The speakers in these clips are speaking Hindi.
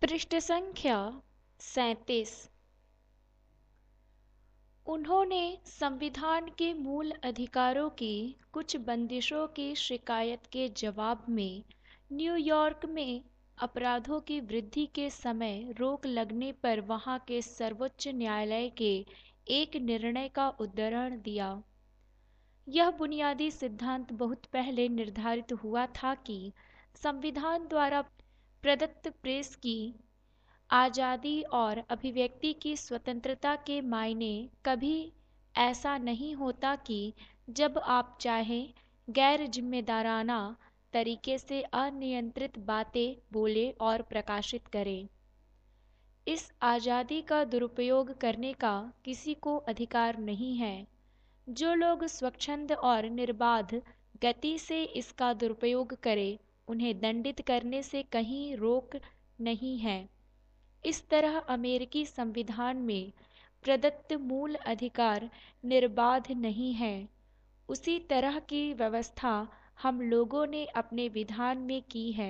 पृष्ठ संख्या 37। उन्होंने संविधान के मूल अधिकारों की कुछ बंदिशों की शिकायत के जवाब में न्यूयॉर्क में अपराधों की वृद्धि के समय रोक लगने पर वहां के सर्वोच्च न्यायालय के एक निर्णय का उद्धरण दिया। यह बुनियादी सिद्धांत बहुत पहले निर्धारित हुआ था कि संविधान द्वारा प्रदत्त प्रेस की आज़ादी और अभिव्यक्ति की स्वतंत्रता के मायने कभी ऐसा नहीं होता कि जब आप चाहें गैर जिम्मेदाराना तरीके से अनियंत्रित बातें बोलें और प्रकाशित करें। इस आज़ादी का दुरुपयोग करने का किसी को अधिकार नहीं है। जो लोग स्वच्छंद और निर्बाध गति से इसका दुरुपयोग करें, उन्हें दंडित करने से कहीं रोक नहीं है। इस तरह अमेरिकी संविधान में प्रदत्त मूल अधिकार निर्बाध नहीं है। उसी तरह की व्यवस्था हम लोगों ने अपने विधान में की है।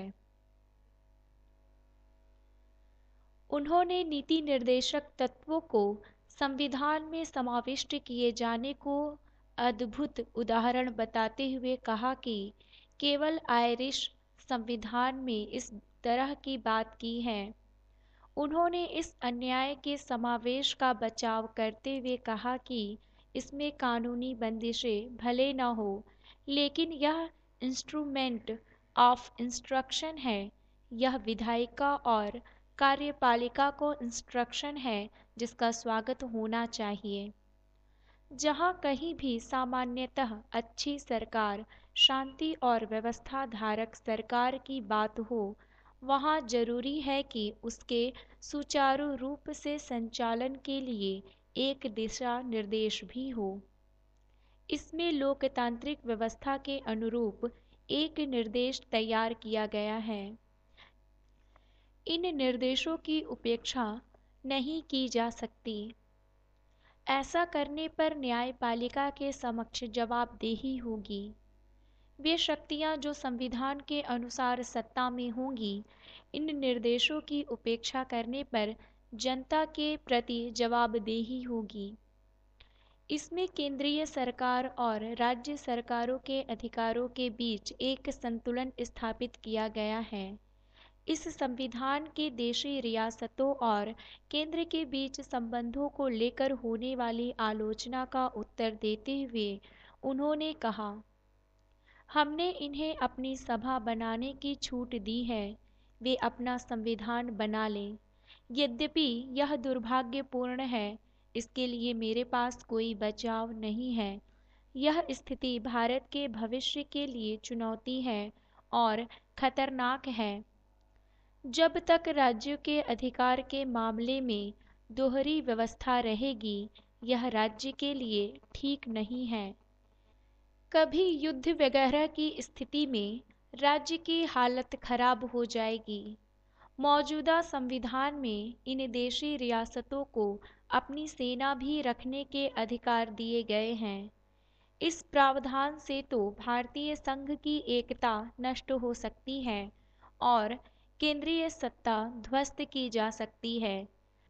उन्होंने नीति निर्देशक तत्वों को संविधान में समाविष्ट किए जाने को अद्भुत उदाहरण बताते हुए कहा कि केवल आयरिश संविधान में इस तरह की बात की है। उन्होंने इस अन्याय के समावेश का बचाव करते हुए कहा कि इसमें कानूनी बंदिशें भले न हो, लेकिन यह इंस्ट्रूमेंट ऑफ इंस्ट्रक्शन है। यह विधायिका और कार्यपालिका को इंस्ट्रक्शन है जिसका स्वागत होना चाहिए। जहाँ कहीं भी सामान्यतः अच्छी सरकार, शांति और व्यवस्था धारक सरकार की बात हो, वहाँ जरूरी है कि उसके सुचारू रूप से संचालन के लिए एक दिशा निर्देश भी हो। इसमें लोकतांत्रिक व्यवस्था के अनुरूप एक निर्देश तैयार किया गया है। इन निर्देशों की उपेक्षा नहीं की जा सकती। ऐसा करने पर न्यायपालिका के समक्ष जवाबदेही होगी। वे शक्तियां जो संविधान के अनुसार सत्ता में होंगी, इन निर्देशों की उपेक्षा करने पर जनता के प्रति जवाबदेही होगी। इसमें केंद्रीय सरकार और राज्य सरकारों के अधिकारों के बीच एक संतुलन स्थापित किया गया है। इस संविधान के देशी रियासतों और केंद्र के बीच संबंधों को लेकर होने वाली आलोचना का उत्तर देते हुए उन्होंने कहा, हमने इन्हें अपनी सभा बनाने की छूट दी है, वे अपना संविधान बना लें। यद्यपि यह दुर्भाग्यपूर्ण है, इसके लिए मेरे पास कोई बचाव नहीं है। यह स्थिति भारत के भविष्य के लिए चुनौती है और खतरनाक है। जब तक राज्यों के अधिकार के मामले में दोहरी व्यवस्था रहेगी, यह राज्य के लिए ठीक नहीं है। कभी युद्ध वगैरह की स्थिति में राज्य की हालत खराब हो जाएगी। मौजूदा संविधान में इन देशी रियासतों को अपनी सेना भी रखने के अधिकार दिए गए हैं। इस प्रावधान से तो भारतीय संघ की एकता नष्ट हो सकती है और केंद्रीय सत्ता ध्वस्त की जा सकती है।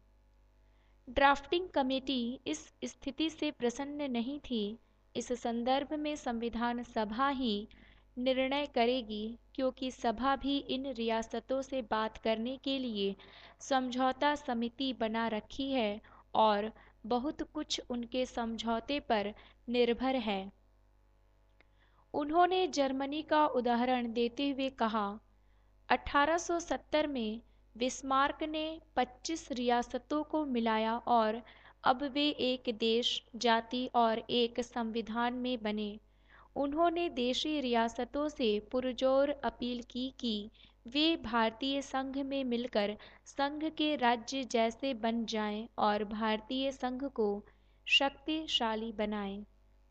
ड्राफ्टिंग कमेटी इस स्थिति से प्रसन्न नहीं थी। इस संदर्भ में संविधान सभा ही निर्णय करेगी, क्योंकि सभा भी इन रियासतों से बात करने के लिए समझौता समिति बना रखी है और बहुत कुछ उनके समझौते पर निर्भर है। उन्होंने जर्मनी का उदाहरण देते हुए कहा, 1870 में बिस्मार्क ने 25 रियासतों को मिलाया और अब वे एक देश, जाति और एक संविधान में बने। उन्होंने देशी रियासतों से पुरजोर अपील की कि वे भारतीय संघ में मिलकर संघ के राज्य जैसे बन जाएं और भारतीय संघ को शक्तिशाली बनाएं।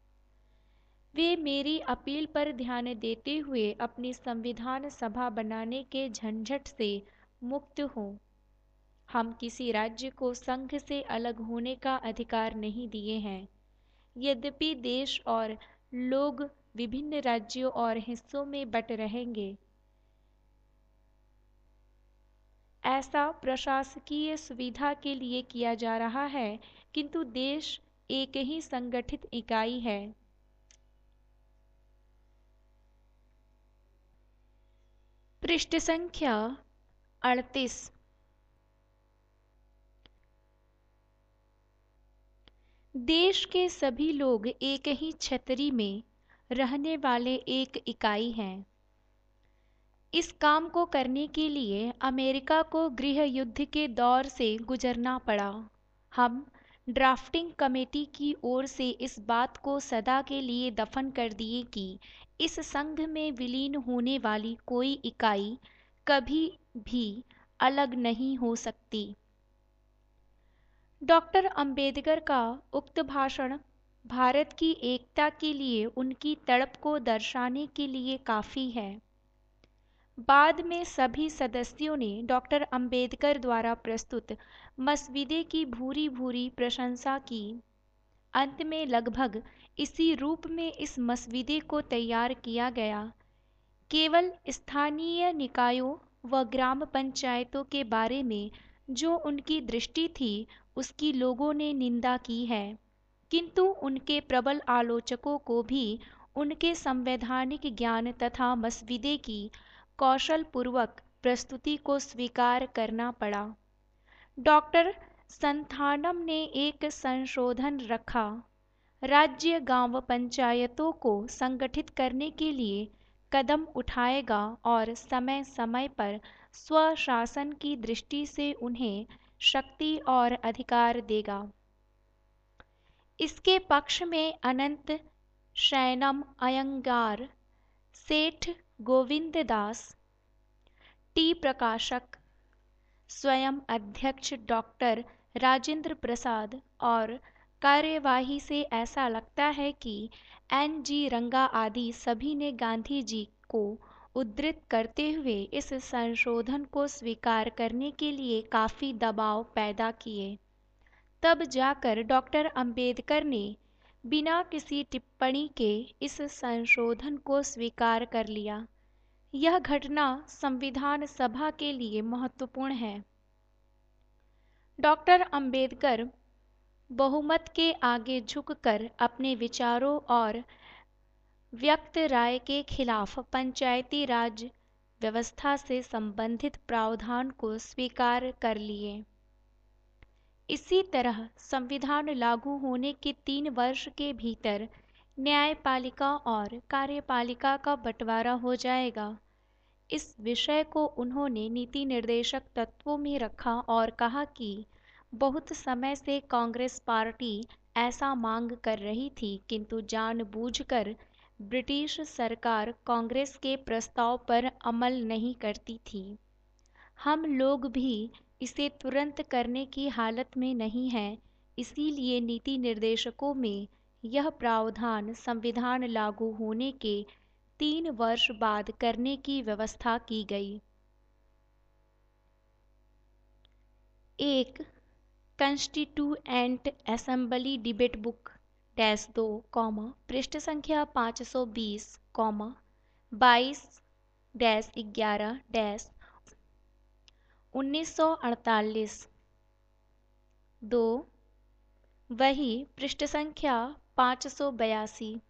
वे मेरी अपील पर ध्यान देते हुए अपनी संविधान सभा बनाने के झंझट से मुक्त हों। हम किसी राज्य को संघ से अलग होने का अधिकार नहीं दिए हैं। यद्यपि देश और लोग विभिन्न राज्यों और हिस्सों में बट रहेंगे, ऐसा प्रशासकीय सुविधा के लिए किया जा रहा है, किंतु देश एक ही संगठित इकाई है। पृष्ठ संख्या 38। देश के सभी लोग एक ही छतरी में रहने वाले एक इकाई हैं। इस काम को करने के लिए अमेरिका को गृह युद्ध के दौर से गुजरना पड़ा। हम ड्राफ्टिंग कमेटी की ओर से इस बात को सदा के लिए दफन कर दिए कि इस संघ में विलीन होने वाली कोई इकाई कभी भी अलग नहीं हो सकती। डॉक्टर अंबेडकर का उक्त भाषण भारत की एकता के लिए उनकी तड़प को दर्शाने के लिए काफ़ी है। बाद में सभी सदस्यों ने डॉक्टर अंबेडकर द्वारा प्रस्तुत मसविदे की भूरी भूरी प्रशंसा की। अंत में लगभग इसी रूप में इस मसविदे को तैयार किया गया। केवल स्थानीय निकायों व ग्राम पंचायतों के बारे में जो उनकी दृष्टि थी उसकी लोगों ने निंदा की है, किंतु उनके प्रबल आलोचकों को भी उनके संवैधानिक ज्ञान तथा मसविदे की कौशलपूर्वक प्रस्तुति को स्वीकार करना पड़ा। डॉक्टर संथानम ने एक संशोधन रखा। राज्य गांव पंचायतों को संगठित करने के लिए कदम उठाएगा और समय समय पर स्वशासन की दृष्टि से उन्हें शक्ति और अधिकार देगा। इसके पक्ष में अनंत शयनम अयंगार, सेठ गोविंद दास, टी प्रकाशक, स्वयं अध्यक्ष डॉक्टर राजेंद्र प्रसाद और कार्यवाही से ऐसा लगता है कि एन.जी. रंगा आदि सभी ने गांधी जी को उद्धृत करते हुए इस संशोधन को स्वीकार करने के लिए काफ़ी दबाव पैदा किए। तब जाकर डॉक्टर अंबेडकर ने बिना किसी टिप्पणी के इस संशोधन को स्वीकार कर लिया। यह घटना संविधान सभा के लिए महत्वपूर्ण है। डॉक्टर अंबेडकर बहुमत के आगे झुककर अपने विचारों और व्यक्त राय के खिलाफ पंचायती राज व्यवस्था से संबंधित प्रावधान को स्वीकार कर लिए। इसी तरह संविधान लागू होने के 3 वर्ष के भीतर न्यायपालिका और कार्यपालिका का बंटवारा हो जाएगा। इस विषय को उन्होंने नीति निर्देशक तत्वों में रखा और कहा कि बहुत समय से कांग्रेस पार्टी ऐसा मांग कर रही थी, किंतु जानबूझकर ब्रिटिश सरकार कांग्रेस के प्रस्ताव पर अमल नहीं करती थी। हम लोग भी इसे तुरंत करने की हालत में नहीं हैं, इसीलिए नीति निर्देशकों में यह प्रावधान संविधान लागू होने के 3 वर्ष बाद करने की व्यवस्था की गई। 1. कंस्टिट्यूएंट असेंबली डिबेट बुक -2, पृष्ठ संख्या 520, 22-11 1948। 2. वही पृष्ठ संख्या 582।